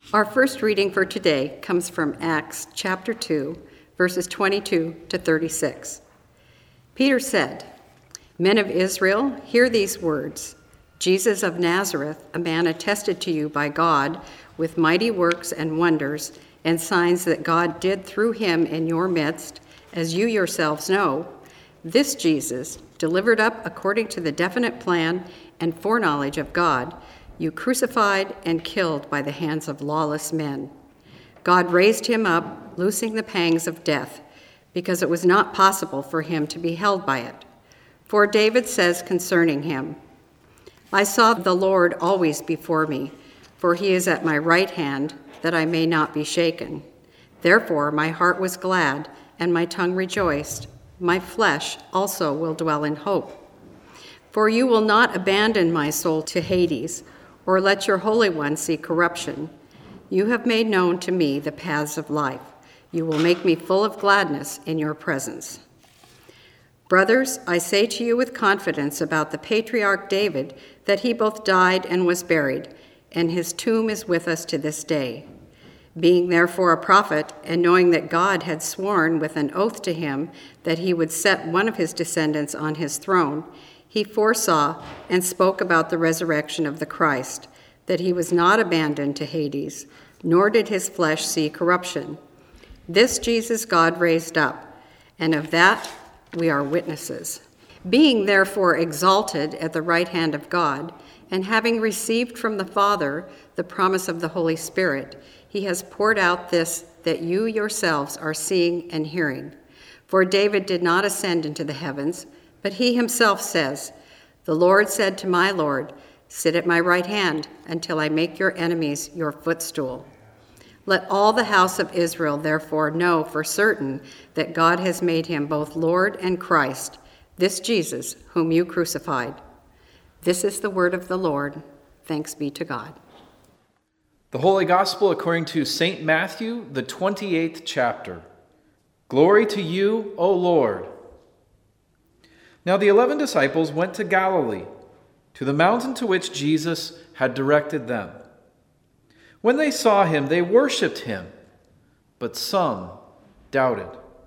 Our first reading for today comes from Acts chapter 2, verses 22 to 36. Peter said, "Men of Israel, hear these words. Jesus of Nazareth, a man attested to you by God with mighty works and wonders and signs that God did through him in your midst, as you yourselves know, this Jesus, delivered up according to the definite plan and foreknowledge of God, you crucified and killed by the hands of lawless men. God raised him up, loosing the pangs of death, because it was not possible for him to be held by it. For David says concerning him, I saw the Lord always before me, for he is at my right hand, that I may not be shaken. Therefore my heart was glad, and my tongue rejoiced. My flesh also will dwell in hope. For you will not abandon my soul to Hades, or let your Holy One see corruption. You have made known to me the paths of life. You will make me full of gladness in your presence. Brothers, I say to you with confidence about the patriarch David that he both died and was buried, and his tomb is with us to this day. Being therefore a prophet, and knowing that God had sworn with an oath to him that he would set one of his descendants on his throne, he foresaw and spoke about the resurrection of the Christ, that he was not abandoned to Hades, nor did his flesh see corruption. This Jesus God raised up, and of that we are witnesses. Being therefore exalted at the right hand of God, and having received from the Father the promise of the Holy Spirit, he has poured out this that you yourselves are seeing and hearing. For David did not ascend into the heavens, but he himself says, the Lord said to my Lord, sit at my right hand until I make your enemies your footstool. Let all the house of Israel therefore know for certain that God has made him both Lord and Christ, this Jesus whom you crucified. This is the word of the Lord. Thanks be to God. The Holy Gospel according to St. Matthew, the 28th chapter. Glory to you, O Lord. Now the 11 disciples went to Galilee, to the mountain to which Jesus had directed them. When they saw him, they worshipped him, but some doubted.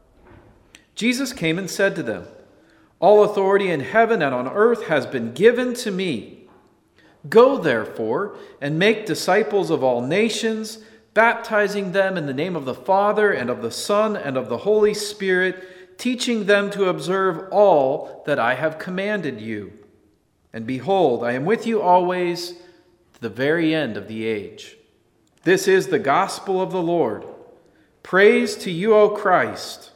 Jesus came and said to them, all authority in heaven and on earth has been given to me. Go, therefore, and make disciples of all nations, baptizing them in the name of the Father and of the Son and of the Holy Spirit, teaching them to observe all that I have commanded you. And behold, I am with you always to the very end of the age. This is the gospel of the Lord. Praise to you, O Christ.